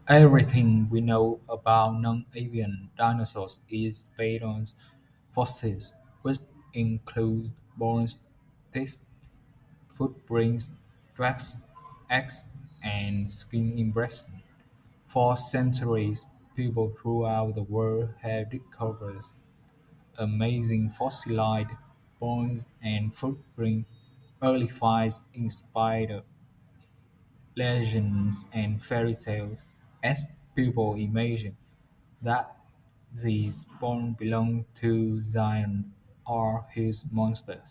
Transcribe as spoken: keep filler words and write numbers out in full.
Everything we know about non-avian dinosaurs is based on fossils, which include bones, teeth, footprints, tracks, eggs, and skin impressions. For centuries, people throughout the world have discovered amazing fossilized bones and footprints. Early finds inspired legends and fairy tales, as people imagine that these bones belong to giant or huge monsters.